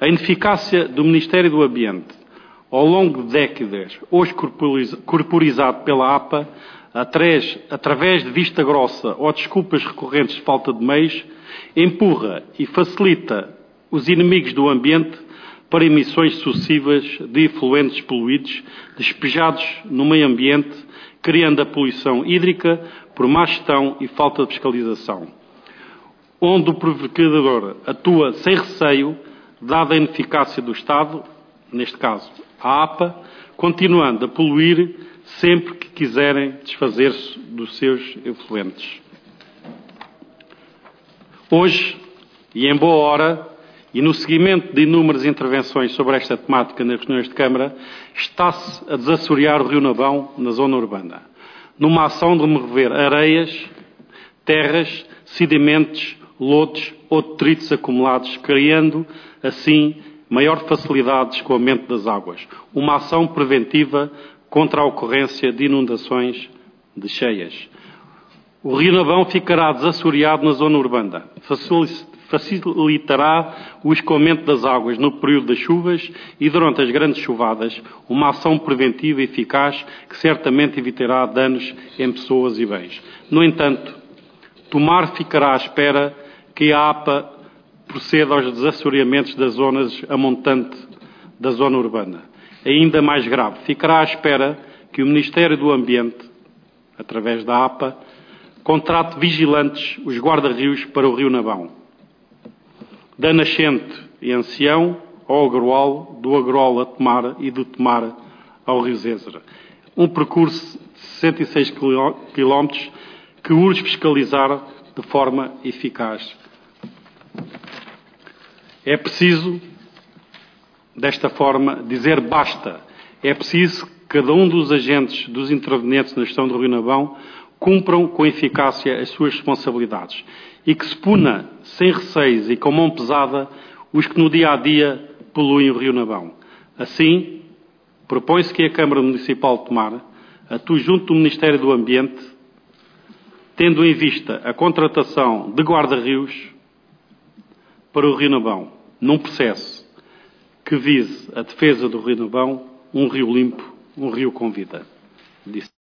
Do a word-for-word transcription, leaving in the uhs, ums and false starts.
A ineficácia do Ministério do Ambiente, ao longo de décadas, hoje corporizado pela A P A, através de vista grossa ou desculpas recorrentes de falta de meios, empurra e facilita os inimigos do ambiente para emissões sucessivas de efluentes poluídos despejados no meio ambiente, criando a poluição hídrica por má gestão e falta de fiscalização, onde o provocador atua sem receio, dada a ineficácia do Estado, neste caso a A P A, continuando a poluir sempre que quiserem desfazer-se dos seus efluentes. Hoje, e em boa hora, e no seguimento de inúmeras intervenções sobre esta temática nas reuniões de Câmara, está-se a desassorear o Rio Navão na zona urbana, numa ação de remover areias, terras, sedimentos, lodos ou detritos acumulados, criando, assim, maior facilidade de escoamento das águas. Uma ação preventiva contra a ocorrência de inundações de cheias. O Rio Navão ficará desassoreado na zona urbana. Facilitará o escoamento das águas no período das chuvas e durante as grandes chuvadas, uma ação preventiva e eficaz que certamente evitará danos em pessoas e bens. No entanto, Tomar ficará à espera que a A P A proceda aos desassoreamentos das zonas a montante da zona urbana. Ainda mais grave, ficará à espera que o Ministério do Ambiente, através da A P A, contrate vigilantes, os guarda-rios, para o Rio Navão, da nascente em Ancião ao Agroal, do Agroal a Tomar e do Tomar ao Rio Zézere. Um percurso de sessenta e seis quilómetros que urge fiscalizar de forma eficaz. É preciso, desta forma, dizer basta. É preciso que cada um dos agentes, dos intervenientes na gestão do Rio Navão, cumpram com eficácia as suas responsabilidades e que se puna sem receios e com mão pesada os que no dia-a-dia poluem o Rio Navão. Assim, propõe-se que a Câmara Municipal de Tomar atue junto do Ministério do Ambiente, tendo em vista a contratação de guarda-rios para o Rio Navão, num processo que vise a defesa do Rio Navão, um rio limpo, um rio com vida. Disse.